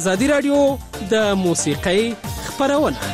ازادي راډیو د موسیقۍ خپرونه.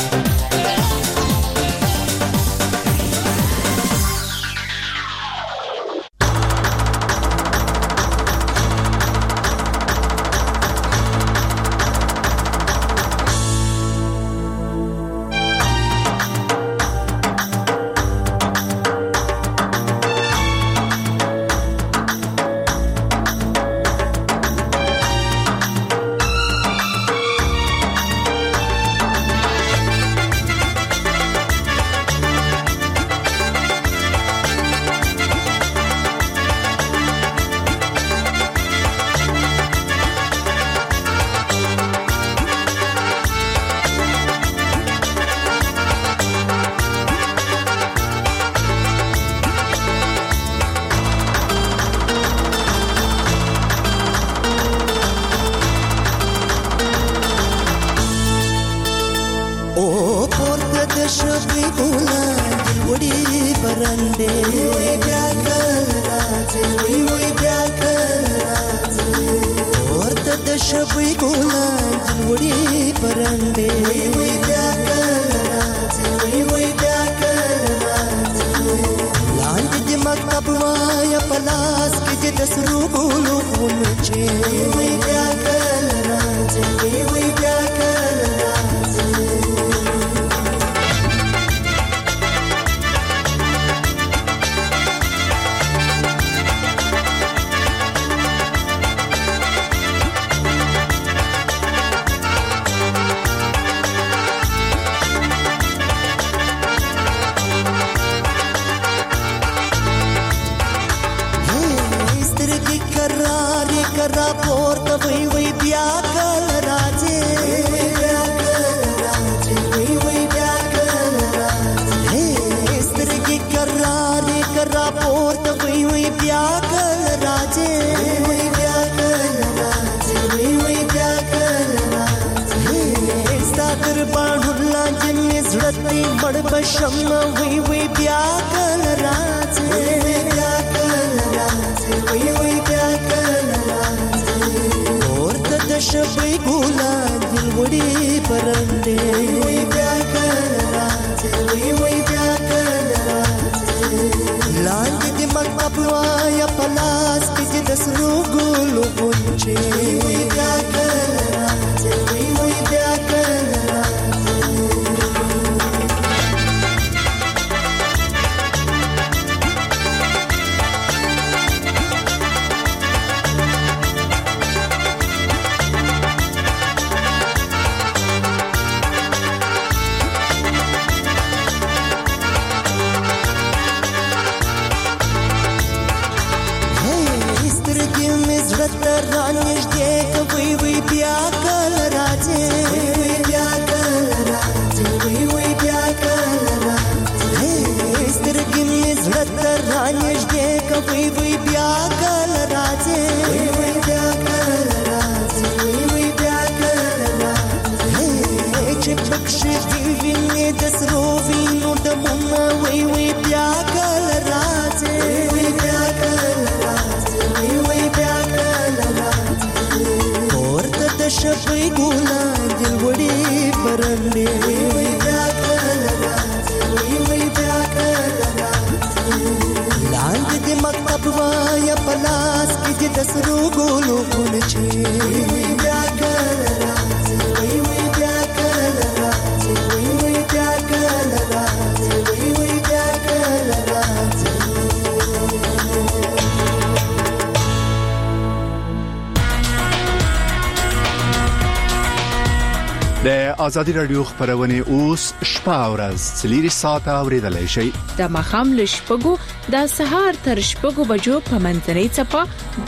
د ازادي رادیو خبرونه اوس شپه او ورځ 4 ساعته اوریدلای شئ. د مخام لشپګو د سهار تر شپګو بجو په منځنۍ چپا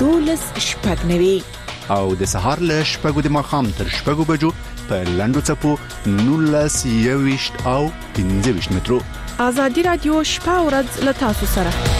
12 شپږ نوي او د سهار لشپګو د مخام تر شپګو بجو په لندو چپو 19 او 15 مترو. ازادي رادیو شپه او ورځ له تاسو سره.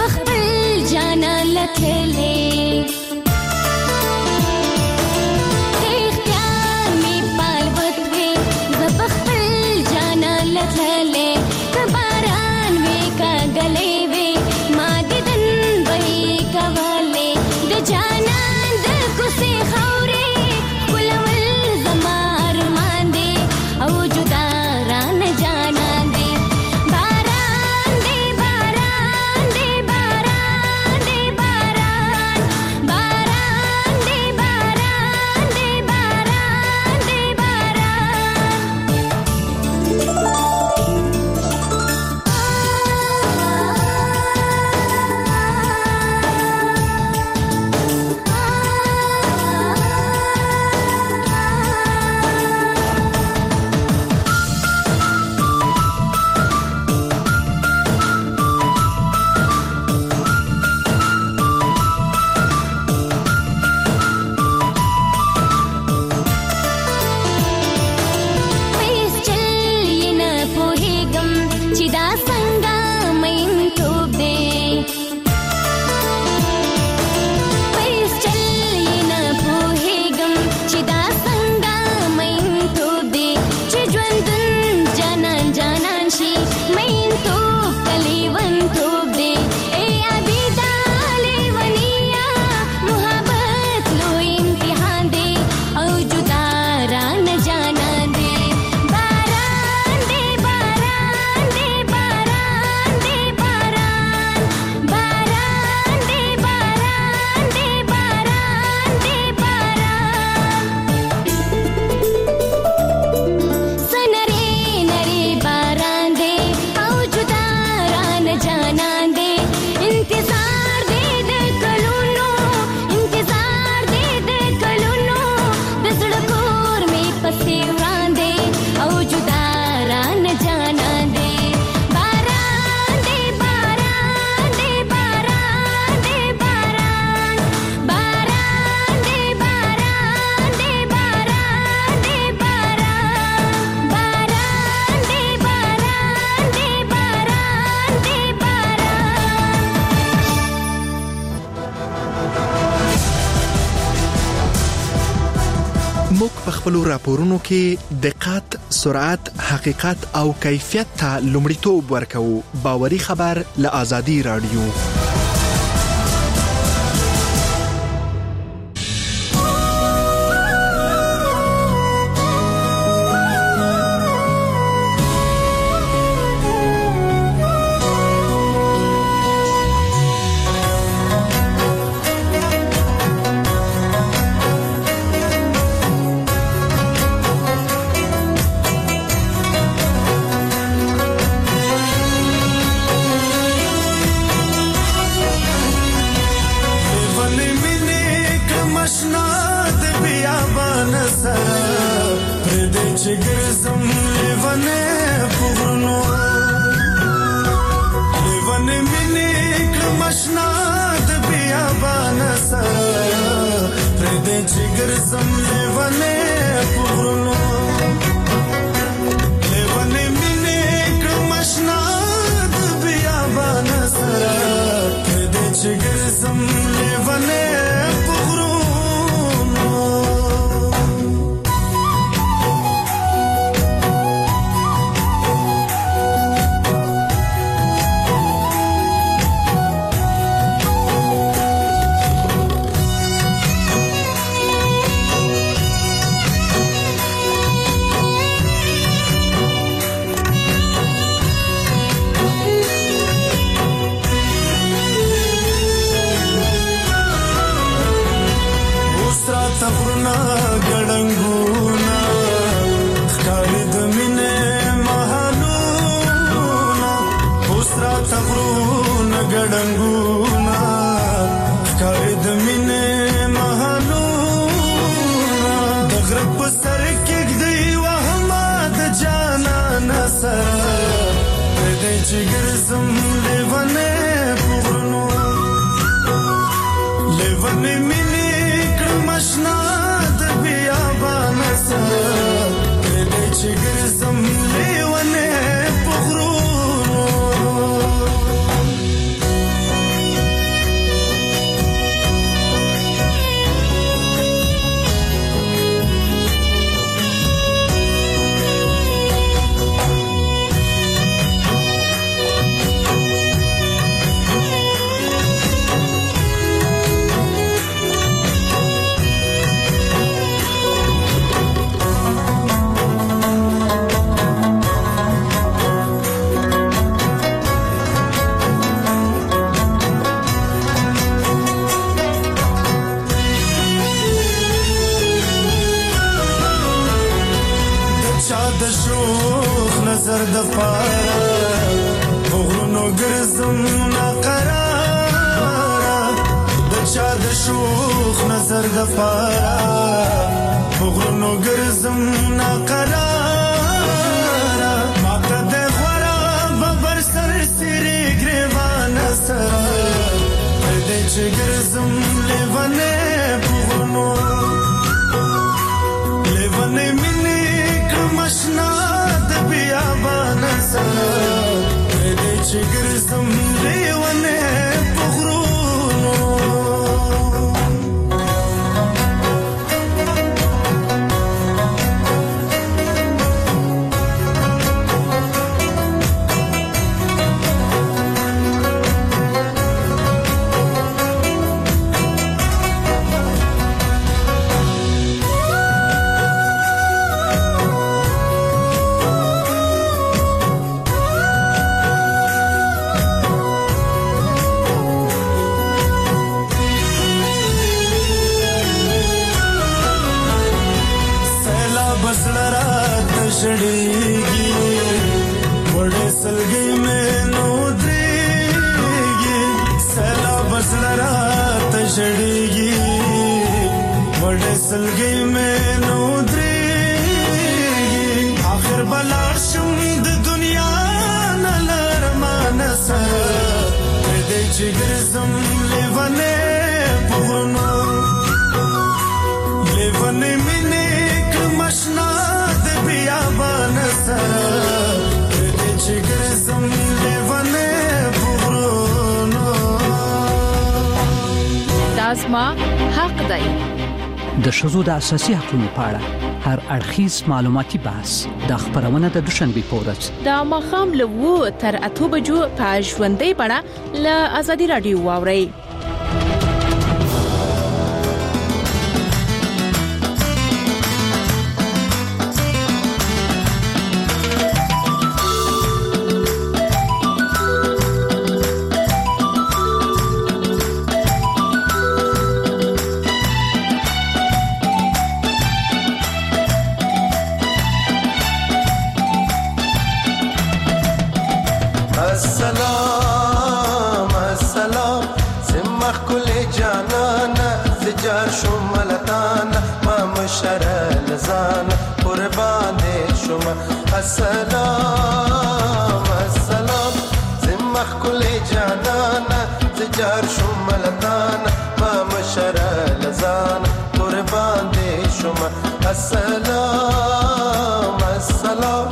بخبل جانا لتلې اختیار می پال وتوي بخبل جانا لتلې باران وې کا غلې وې ما ددن وې کواله د جانان د کوسه خورې ولول زمار مان دي او جدا ران جانان دي باران دي باران دي باران دي باران باران دي باران دي باران دي موږ په خپلو راپورونو کې دقت، سرعت، حقیقت او کیفیت ته لومړیتوب ورکوو. باوري خبر له آزادي رادیو. شوخ نظر د پاره غرونو ګرځم ناقراره د چا د شوخ نظر د پاره غرونو ګرځم ناقراره ماته د غورا ببر سر سری ګریوان سره دې چې ګرځم لیوانه غرونو لیوانه مینه کمشنا د بیابان سره دې چې ګرځم لیوانه شړېږي وړې سلګۍ مې نو درېږي سیلاب زړه راته شړېږي وړې سلګۍ مې نو درېږي آخر به لاړ شم د دنیا نه له ارمانه سره دې چې ګرځم لیونې په غرونو لیونې مینې کړم اشنا بیابان سره دې چې ګرځم لیوانه پورونو داسما حق دی د ښځو د اساسي حقوقو په اړه هر اړخیز معلوماتي بحث د خبرونه د دوشنبه په ورځ د مخام له 2 تر 8 بجو په ژوندۍ بڼه له ازادي رادیو واوري السلام السلام سمخ كل جانانا زجار شملتانا ما مشر لزانا قربان شما السلام السلام سمخ كل جانانا زجار شملتانا ما مشر لزانا قربان شما السلام السلام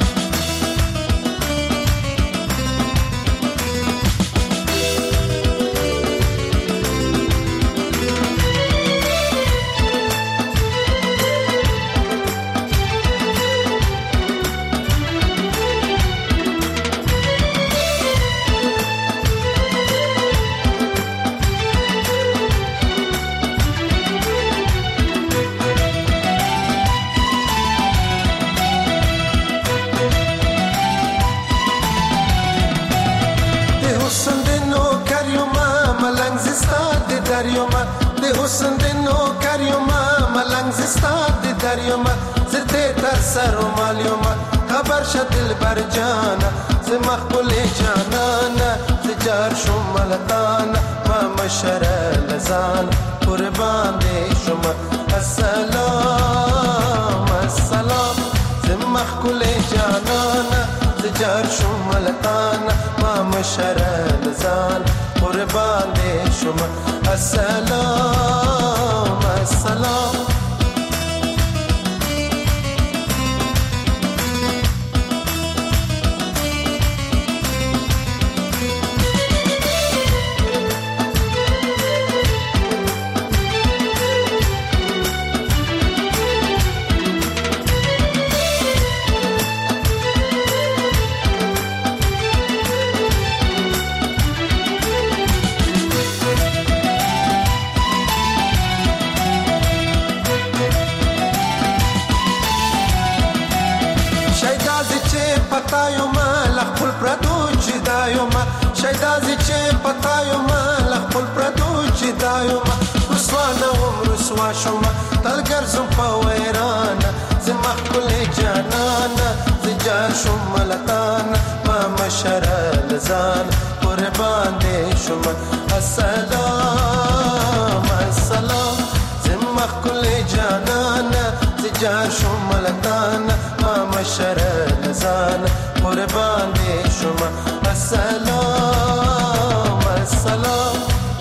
د حسن د نو کاریوما ملنګ زستا د دریوما زرته تر سر مالیوما خبر شدل بر جانا ز مخبل جانانا زجار شملتانا ما مشر لزان قربان دې شما السلام السلام ز مخبل جانانا زجار شملتانا ما مشر لزان قربان دې شما السلام السلام شایدازی چه پتایو ما لخپل پردو جدایو ما رسوانا وم رسوا شما تلگر زم پا ویرانا زمخ کل جانانا جار شم ملتان ما مشره لزان قربان دې شم السلام السلام زمخ كل جانان جار شم ملتان ما مشره لزان قربان دې شم السلام السلام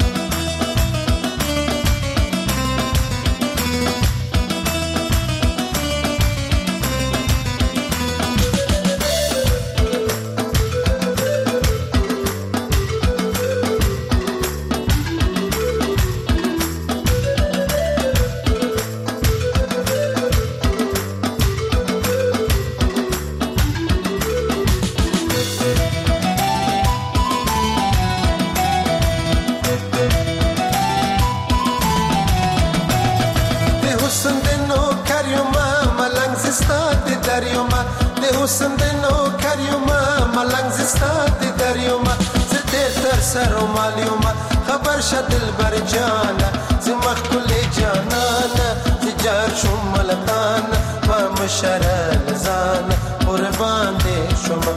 حسن دنو کریوما ملنگ زستات دریوما زده تر سر و مالیوما خبر شد دلبر جانا زمخ کل جانانا زجار شم ملتانا ما مشره لزانا قربان دے شما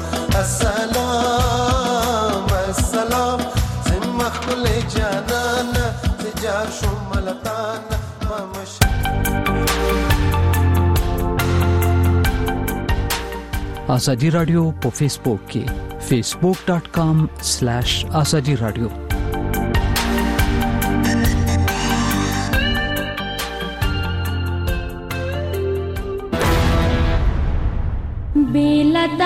السلام السلام زمخ کل جانانا زجار شم ملتانا ما مشره آزادی رادیو په فیسبوک کې facebook.com/azadi radio Belthara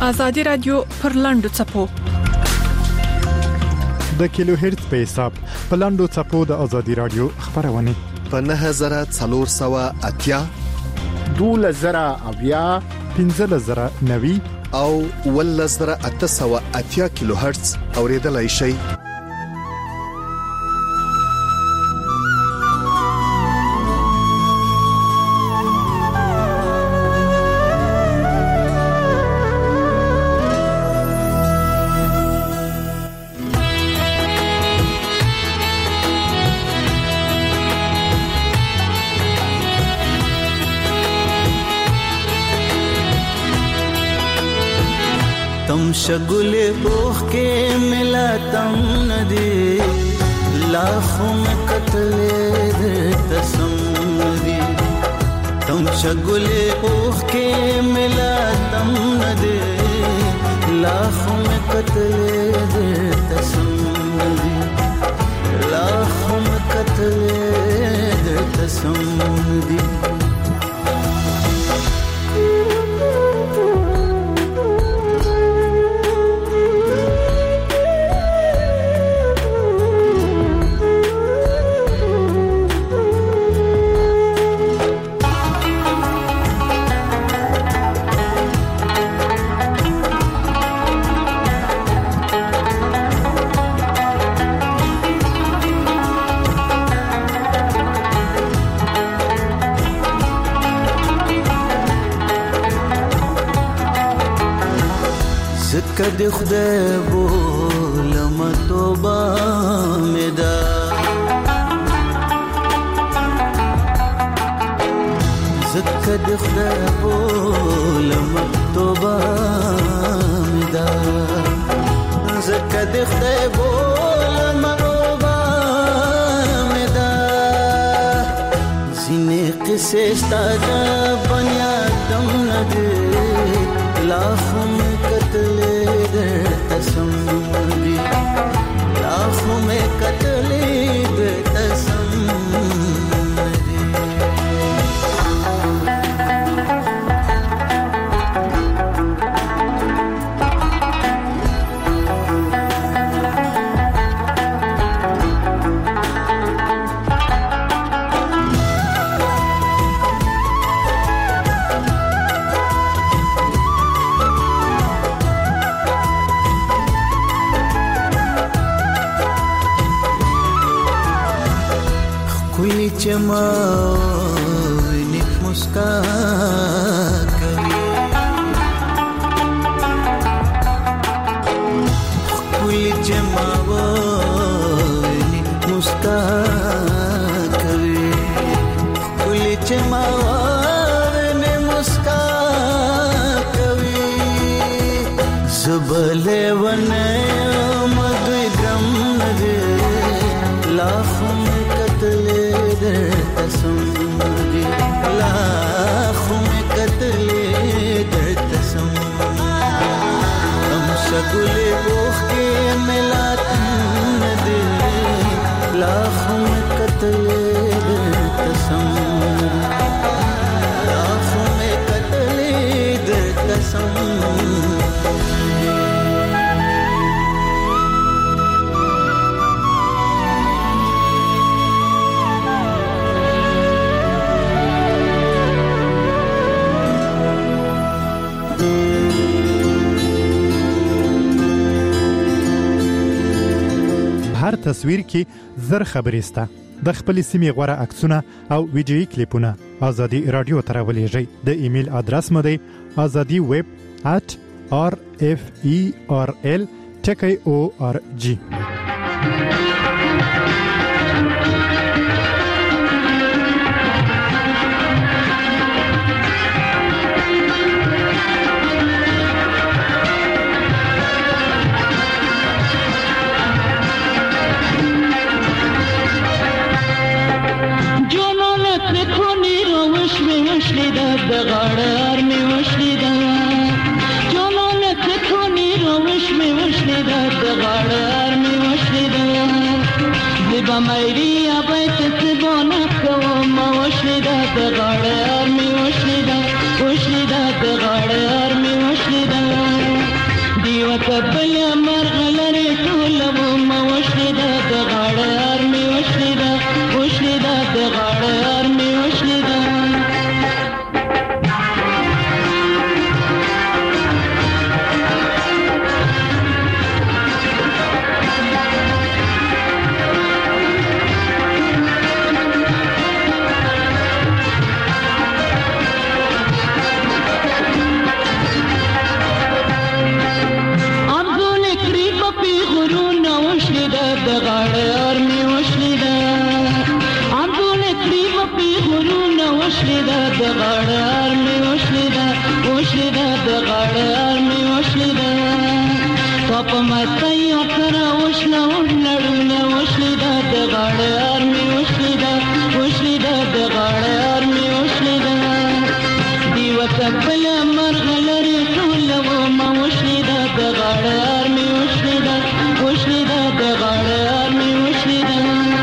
ازادي رادیو پر لاندو چپو د کیلو هرتز په حساب په لاندو چپو د ازادي رادیو خبرونه په 9480 2000 1590 او 1880 کیلو هرتز اوریدلای شئ. शगुले बोख के मिला तम नदी लाखों में कतले तसम नदी तुम शगुले बोख के मिला तम नदी लाखों में कतले तसम नदी लाखों में कतले तसम नदी کد خدای بولم توبه مدا زکد خدای بولم توبه مدا زکد خدای بولم توبه مدا زینه قصه ستاده بنیادم نده लाखों में कतले तसम नदी लाखों में कतले तसम नदी जमावनी मुस्कान कभी कुल जमावनी मुस्कान कभी कुल जमावनी मुस्कान कभी ज़बले वने मधुरम नदे लाखों में कतले तसम नदी लाखों में कतले तसम हम शगुले बोख के मिला नदी लाखों में कतले तसम लाखों में कतले तसम هر تصویر کې زر خبرې سته د خپل سیمې غوړه عکسونه او ویډیويي کلیپونه ازادي رادیو ته راولېږئ د ایمیل ادرس مو دی azadi@referl.org. مېری ابد تبونه کوم وشیدا د غاړه ارمي وشیدا د غاړه ارمي وشیدا پی غرونه وشلیده د غاړه ارمې وشلیده د غاړه ارمې وشلیده په مستۍ اکره وشله لړونه وشلیده د غاړه ارمې وشلیده د غاړه ارمې وشلیده دیوه کبله مرغه لرې ټوله ومه وشلیده د غاړه ارمې وشلیده د غاړه ارمې وشلیده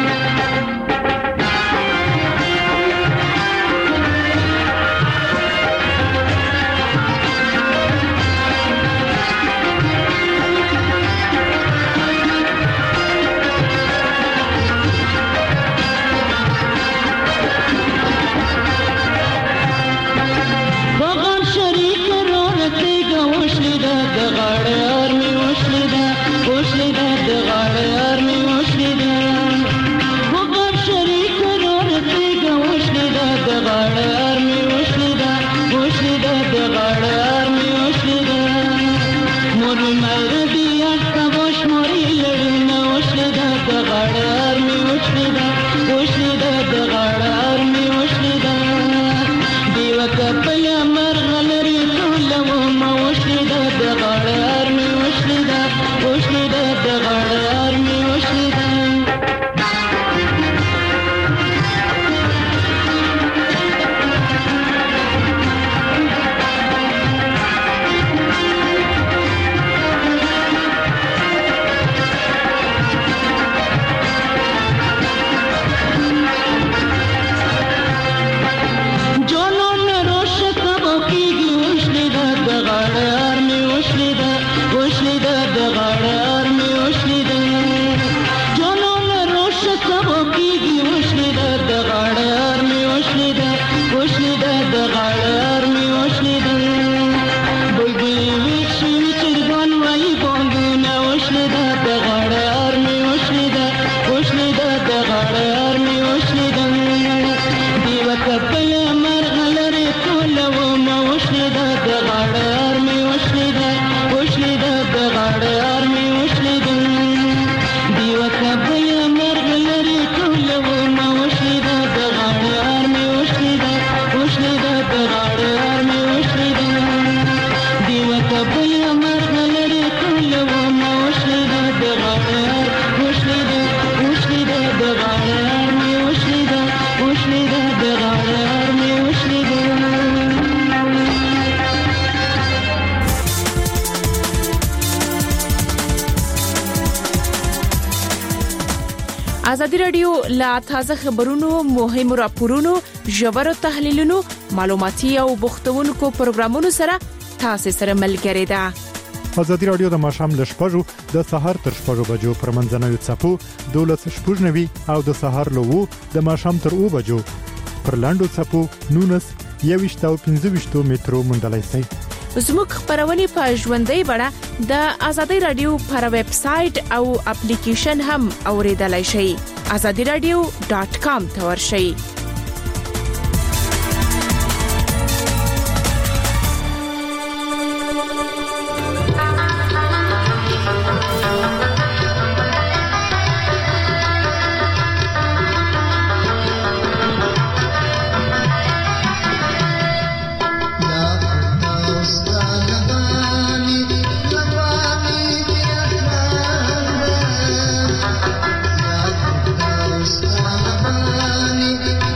ازادي رادیو لا تازه خبرونو مهمو راپورونو ژورو تحلیلونو معلوماتي او بوختونکو پروګرامونو سره تاسو سره ملګری ده. ازادي رادیو د ماښام ل 6:00 د سهار تر 6:00 بجو پر منځنوي څپو 12:90 او د سهار له 2 د ماښام تر 2 بجو پر لاندو څپو 19:25 مترو مونډلای سي. زموږ خبرونه په ژوندۍ بڼه د ازادي رادیو پر ویب سټ او اپلیکیشن هم اوریدلای شئ. azadiradio.com ته ورشئ. Ni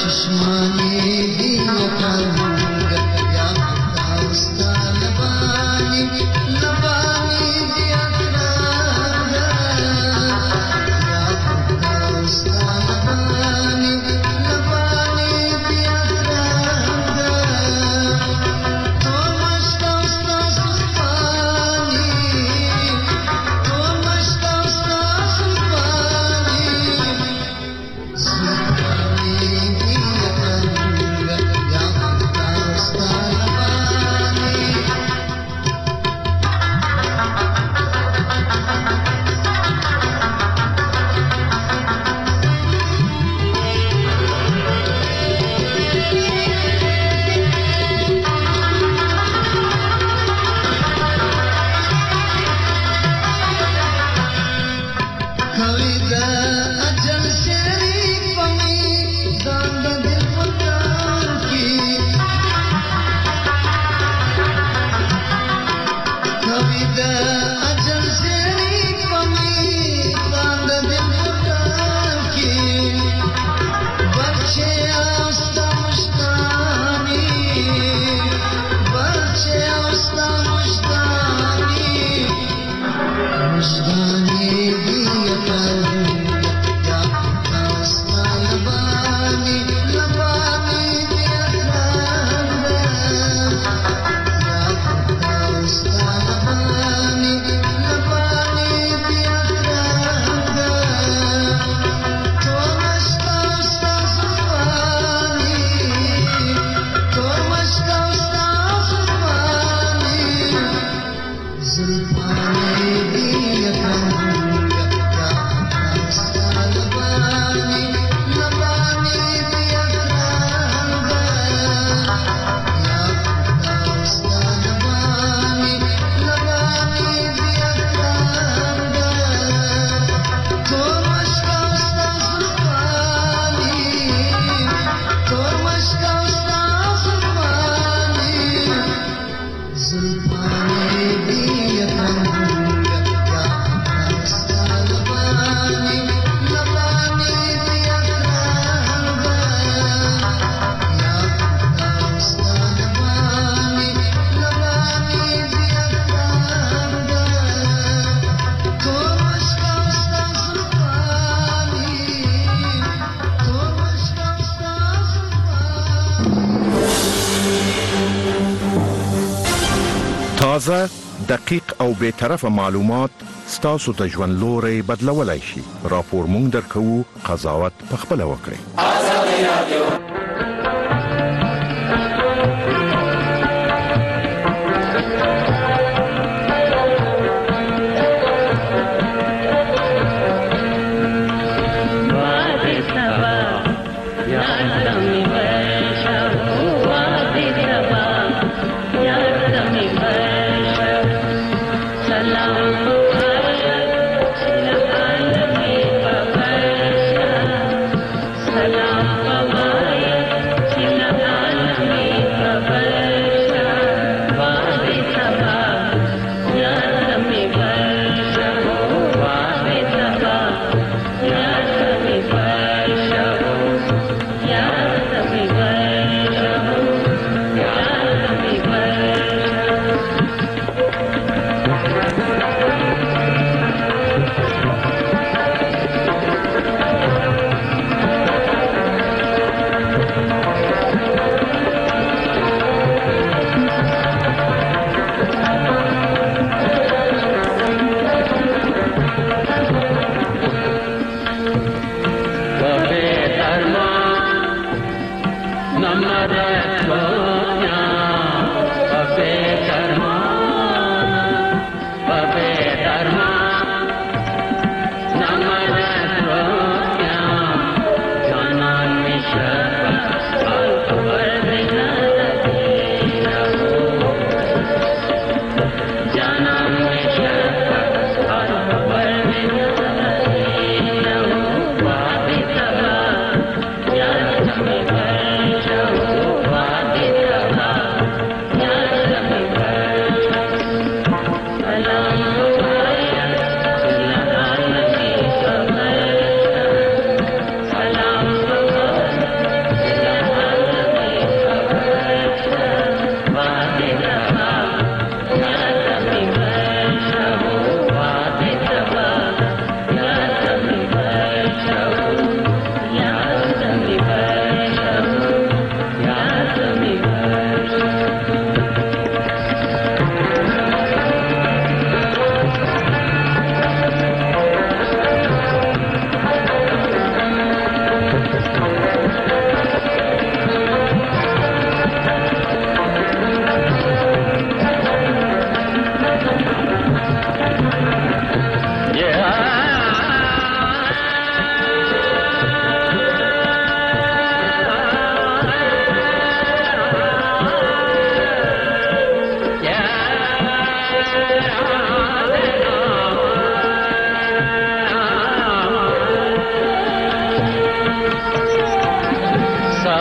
تازه، دقیق او بے طرفه معلومات ستاسو ته ژوند لوري بدلولای شي. راپور مونږ درکو، قضاوت پخپل وکړئ. آزادي رادیو.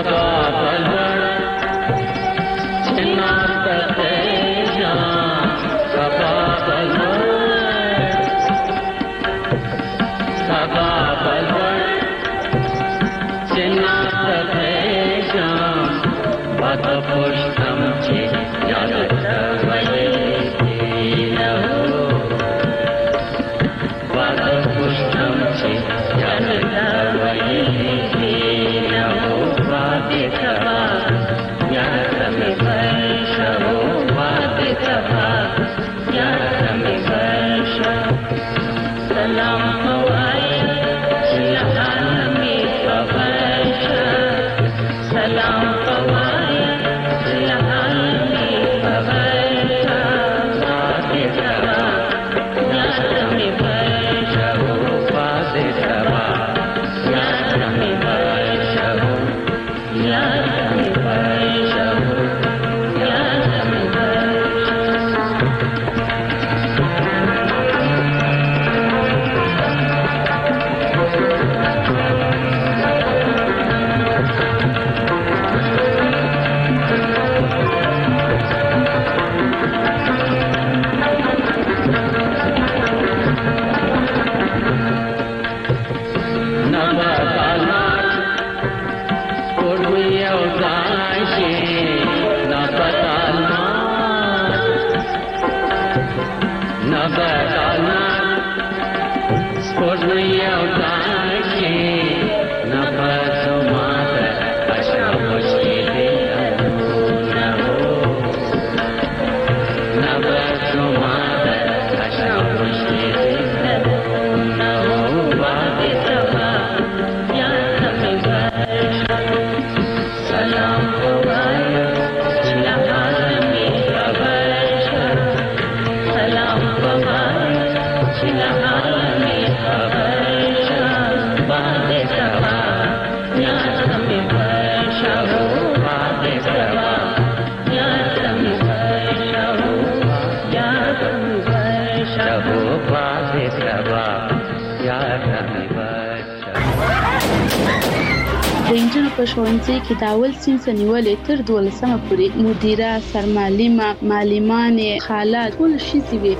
د انجنونو په ښوونځي کې د اول صنف نیولې تر 12مه پورې مدیره، سرمعلمه، معلمانې، خاله ټول شي وي.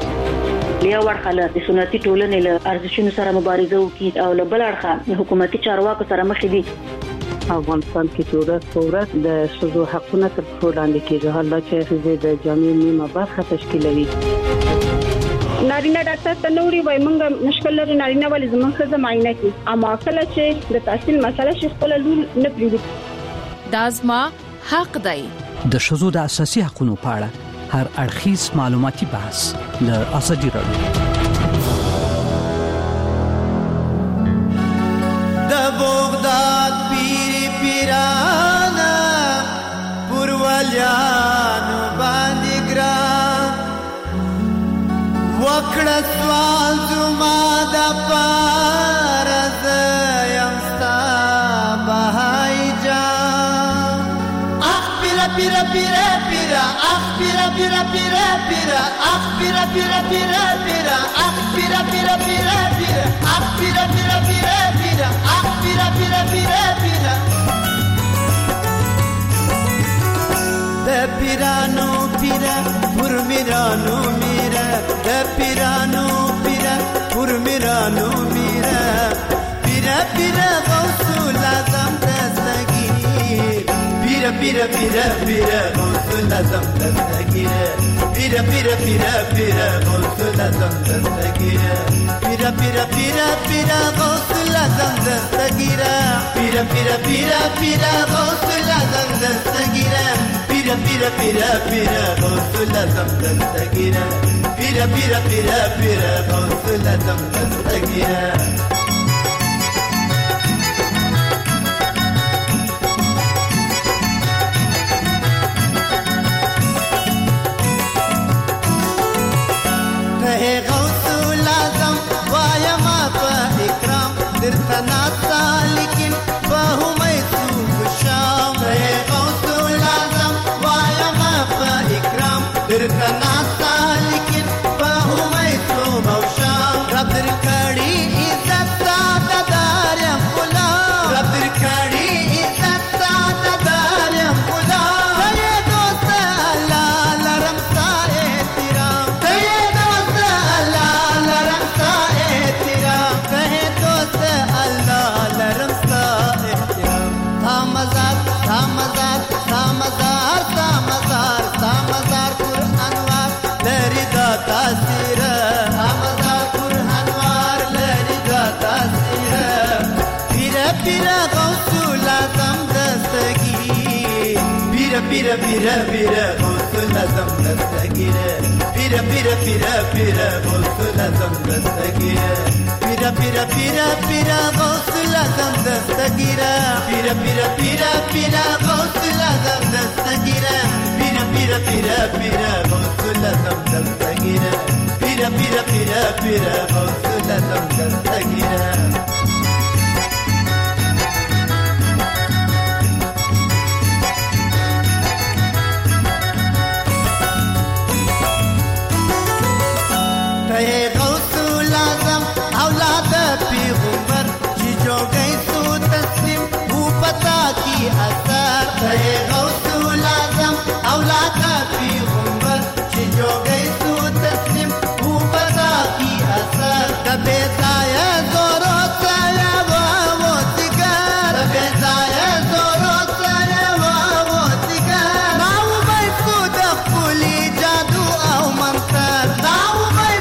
له ورخاله د سنتي ټولنې له ارزښتونو سره مبارزه وکړي او له بل اړخه حکومتي چارواکو سره مخ دي. افغانستان کې ټولنه د شذو حقونه تر څو لاندې کېږي، حالله چې د جامعې نیمه برخه تشکیلوي. نارینه ډاکټر ته نوري وای مونږ مشکل لري نارینه ولې زموږ څه معاینه کوي اما کله چې د تحصیل مسله شي خپل لول نه پریږدي. دا زما حق دی. د شذو د اساسي حقوقو په اړه هر اړخیز معلوماتي بحث د ازادي راډیو. د بغداد پیری پیرانا پروالیانو باندې ګران وکړه سوال زما د پارز یمستا بهای جان اخ پیرا پیرا پیرا پیرا اخ پیرا پیرا پیرا پیرا اخ پیرا پیرا پیرا پیرا اخ پیرا پیرا پیرا پیرا اخ پیرا پیرا پیرا پیرا اخ پیرا پیرا پیرا پیرا د پیرانو پیرا پر میرانو میرا د پیرانو پیرا پر میرانو میرا پیرا پیرا غوث اعظم دستگیر پیرا پیرا پیرا پیرا غوث اعظم دستگیر پیرا پیرا پیرا پیرا غوث اعظم دستگیر پیرا پیرا پیرا پیرا غوث اعظم دستگیر پیرا پیرا پیرا پیرا غوث اعظم دستگیر پیرا پیرا پیرا پیرا غوث اعظم دستگیر پیرا پیرا پیرا پیرا غوث اعظم دستگیر ته غوث اعظم وایا ما په اکرام درته ناسا لیکن په همې سوق شام ته غوث اعظم وایا ما په اکرام درته ناسا لیکن په همې سوق شام رب درکړي عزت ساده دار غلام رب درکړي عزت ساده pira pira pira غوث العظم دستگیره pira pira pira pira غوث العظم دستگیره pira pira pira pira غوث العظم دستگیره pira pira pira pira غوث العظم دستگیره pira pira pira pira غوث العظم دستگیره pira pira pira pira غوث العظم دستگیره غوث العظم اولاد پیغمبر چې جوړې سو تسلیم هو پتا کی اثر غوث العظم اولاد پیغمبر چې جوړې سو تسلیم هو پتا کی اثر کبه ځای زورو سره وو تیګر کبه ځای زورو سره وو تیګر ناو به سو د خولي جادو او منتر ناو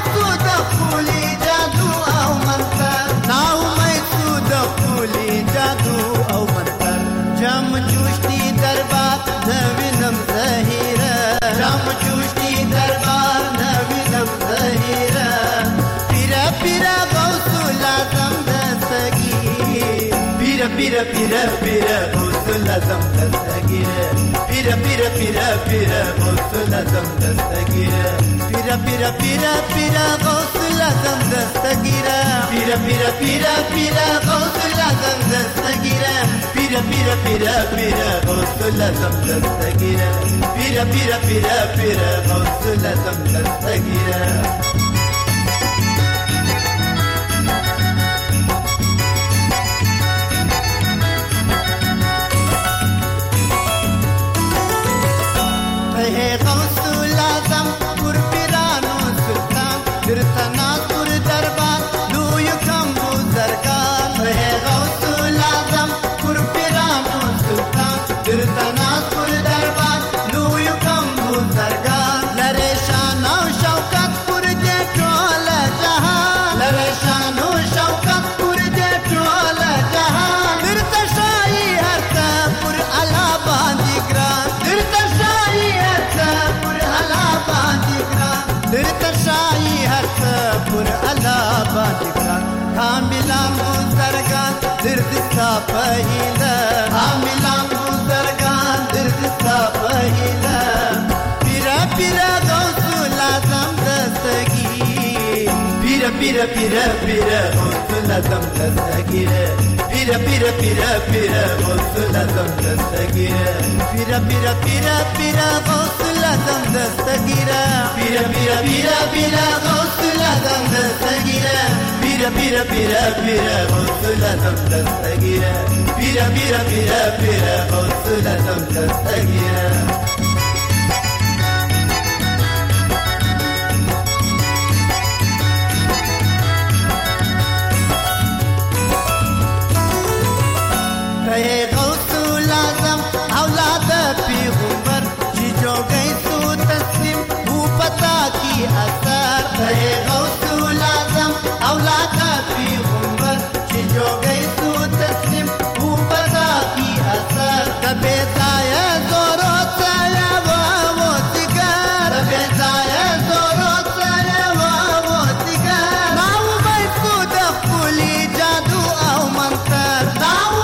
جام جوشتی دربار نوینم زهیره جام جوشتی دربار نوینم زهیره پیرا پیرا غوث العظم دستگیر پیرا پیرا پیرا پیرا غوث العظم دستگیره پیرا پیرا پیرا پیرا غوث العظم دستگیره پیرا پیرا پیرا پیرا غوث العظم دستگیره پیرا پیرا پیرا پیرا غوث العظم دستگیره pira pira pira pira غوث العظم دستگیره pira pira pira pira غوث العظم دستگیره غوث العظم پر پیرانو سلطان درتنا پر دربار لوی کم بزرگان غوث العظم درتنا پر دربار لوی کم بزرگان لره شان او شوکت پر دې ټول جهان لره شان او شوکت پر دې ټول جهان درته شاهي هر څه پر الله باندې ګران درته شاهي هر څه پر الله باندې ګران درته شاهي هر څه پر الله باندې ګران حاملان بزرگان درد ستا پهیله حاملان پیرا پیرا غوث العظم دستگیر پیرا پیرا پیرا پیرا غوث العظم دستگیر پیرا پیرا پیرا پیرا غوث العظم دستگیر پیرا پیرا پیرا پیرا غوث العظم دستگیر پیرا پیرا پیرا پیرا غوث العظم دستگیر پیرا پیرا پیرا پیرا غوث العظم دستگیر پیرا پیرا پیرا پیرا غوث العظم دستگیر غوث العظم اولاد پیغمبر چې جوړې سو تسلیم هو پتا کی اثر غوث العظم اولاد پیغمبر چې جوړې سو تسلیم هو پتا کی اثر کبه ځای زورو سره وو تیګر کبه ځای زورو سره وو تیګر ناو به سو د خولي جادو او منتر ناو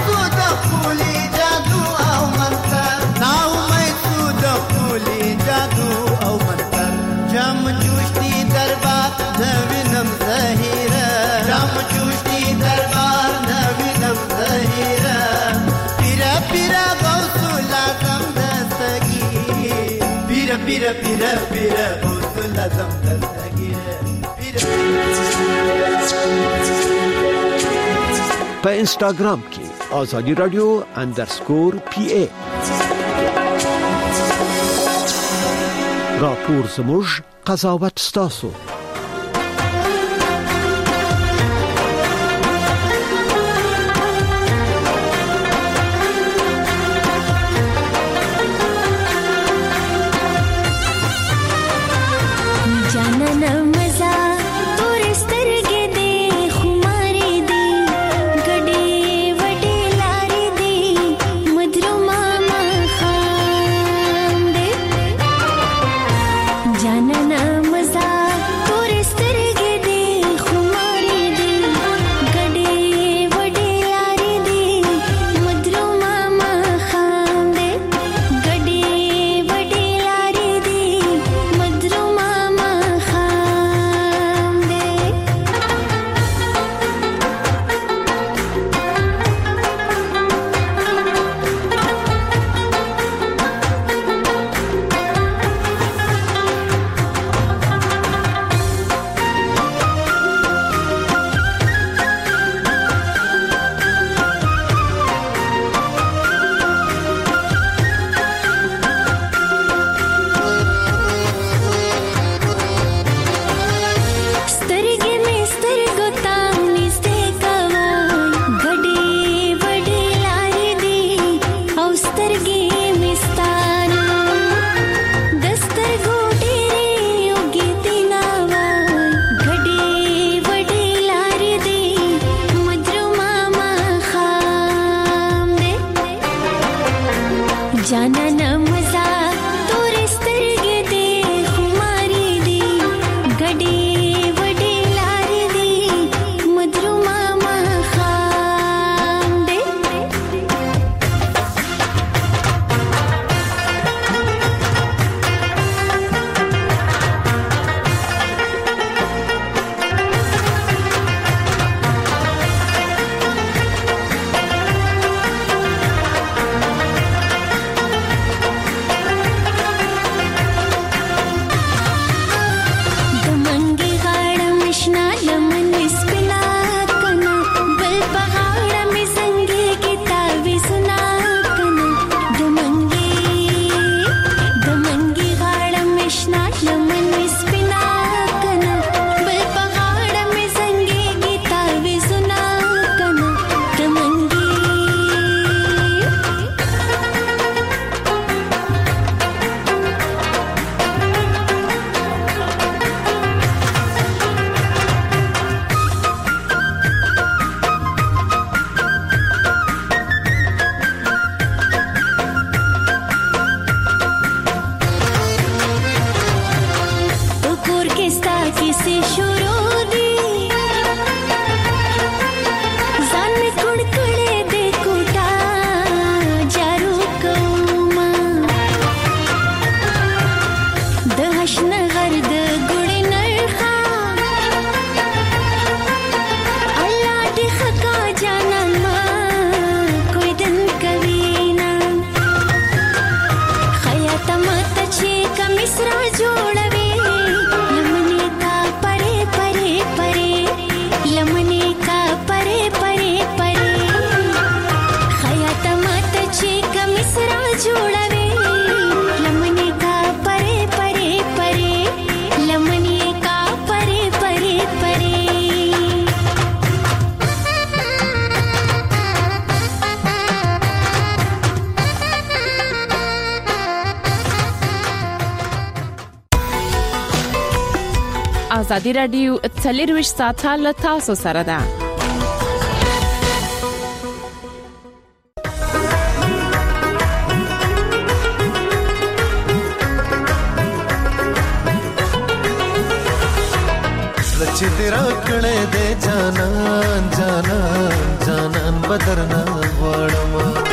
جام جوشتی دربار نوینم زهیره جام جوشتی دربار نوینم زهیره پیرا پیرا غوث العظم دستگیر پیرا پیرا پیرا پیرا غوث العظم دستگیره په انستګرام کې آزادی رادیو _PA راپور زموږ قضاوت ستاسو مدرو ماما خان जाना न मजा तोर स्तरगे दे खुमारी दी गडे वडे लारी दी मधुर मामा खाम दे ازادي رادیو 24 ساعته له تاسو سره ده. چې تیرا کړه دې جانان جانان جانان بدرنا غواړم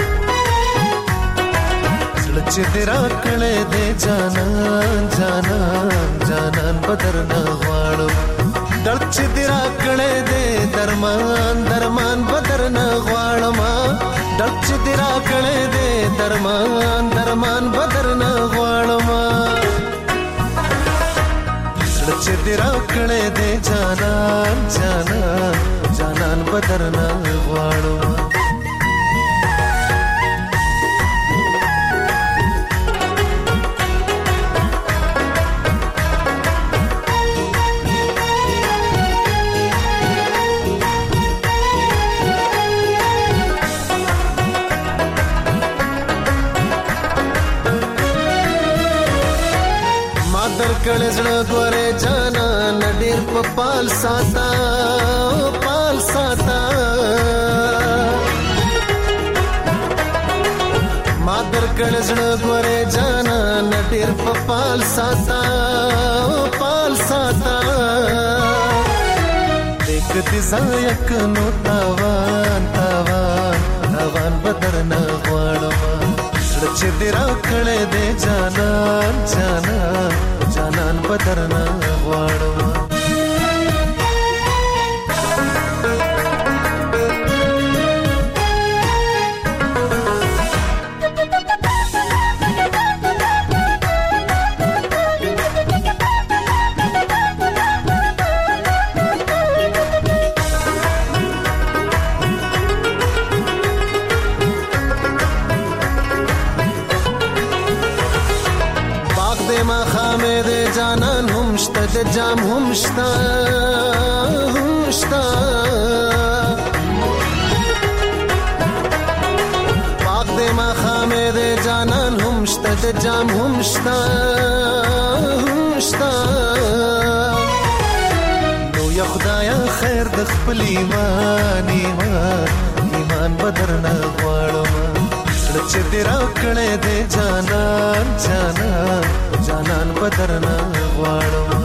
چې تیرا کړه دې جانان جانان جانان بدرنا غواړم دړ چې تیرا کړه دې درمان درمان بدرنا غواړم دړ چې تیرا کړه دې درمان درمان بدرنا غواړم چې تیرا کړه دې جانان جانان جانان بدرنا غواړم کړه زړه ګوره جانا نډیر په پال ساتا پال ساتا ما در کړه زړه ګوره جانا نډیر په پال ساتا پال ساتا دیک دې زایک نو تاوان تاوان تاوان بدرنا غواړم چې دې را کړه دې جانان جانان جانان بدرنا غواړم جانان هم شته د جام هم شته هم شته پاک دې ما خامې دې جانان هم شته د جام هم شته هم شته نو یا خدایا خیر د خپل ایمان ایمان ایمان بدرنا غواړم زړه چې دې راکړې دې جانان جانان جانان بدرنا غواړم